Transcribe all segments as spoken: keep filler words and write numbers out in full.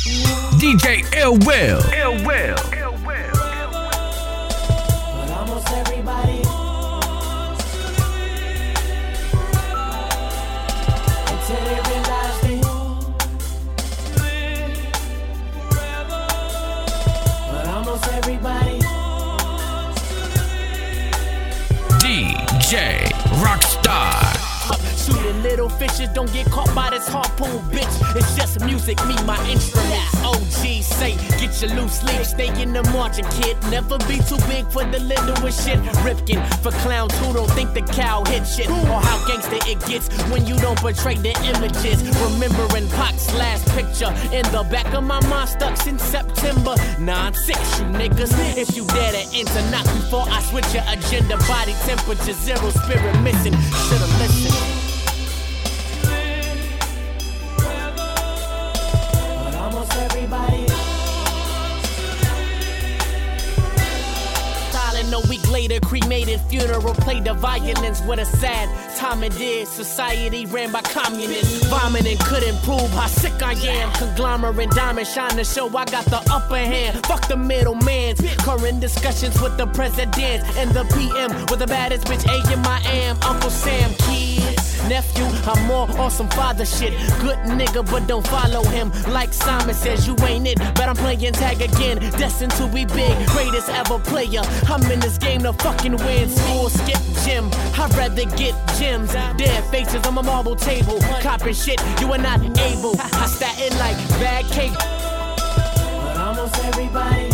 D J Ill Will. Ill Will. But almost everybody until they realize they but almost everybody D J Rockstar. Shooting little fishes, don't get caught by this harpoon, bitch. It's just music, me, my instruments. O G say, get your loose sleeve, stay in the margin, kid. Never be too big for the littlest shit. Ripkin for clowns who don't think the cow hit shit. Or how gangster it gets when you don't portray the images. Remembering Pac's last picture in the back of my mind, stuck since September. nine six, you niggas. If you dare to enter, not before I switch your agenda. Body temperature zero, spirit missing. Should've listened. everybody. Silent a week later, cremated funeral, played the violence with a sad time it is. Society ran by communists. Vomiting couldn't prove how sick I am. Conglomerate diamond shine to show I got the upper hand. Fuck the middleman. Current discussions with the president and the P M with the baddest bitch A M I am. Uncle Sam, kids. Nephew, I'm more on some father shit. Good nigga, but don't follow him. Like Simon says, you ain't it. But I'm playing tag again. Destined to be big, greatest ever player. I'm in this game to fucking win. School, skip, gym. I'd rather get gems. Dead faces on my marble table. Copping shit, you are not able. I stat it like bad cake. But almost everybody.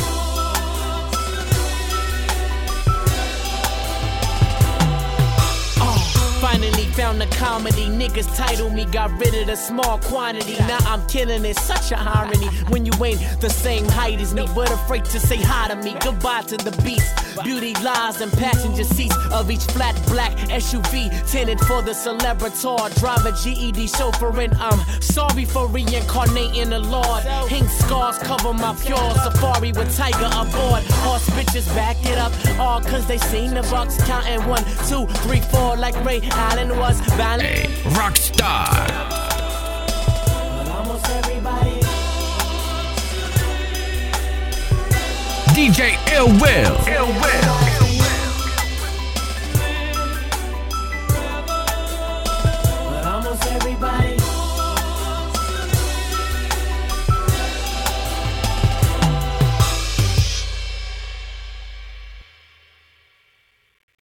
Finally found the comedy, niggas title me, got rid of the small quantity. Now I'm killing it, such a irony. When you ain't the same height as me, but afraid to say hi to me. Goodbye to the beast. Beauty lies in passenger seats of each flat black S U V, tinted for the celebrator. Driver G E D chauffeuring. I'm sorry for reincarnating the Lord. Ink scars cover my pure safari with Tiger aboard. All bitches back it up, all cause they seen the bucks counting one, two, three, four like Ray Allen was valid. Hey, Rockstar. But almost everybody. D J Ill Will. Ill Will.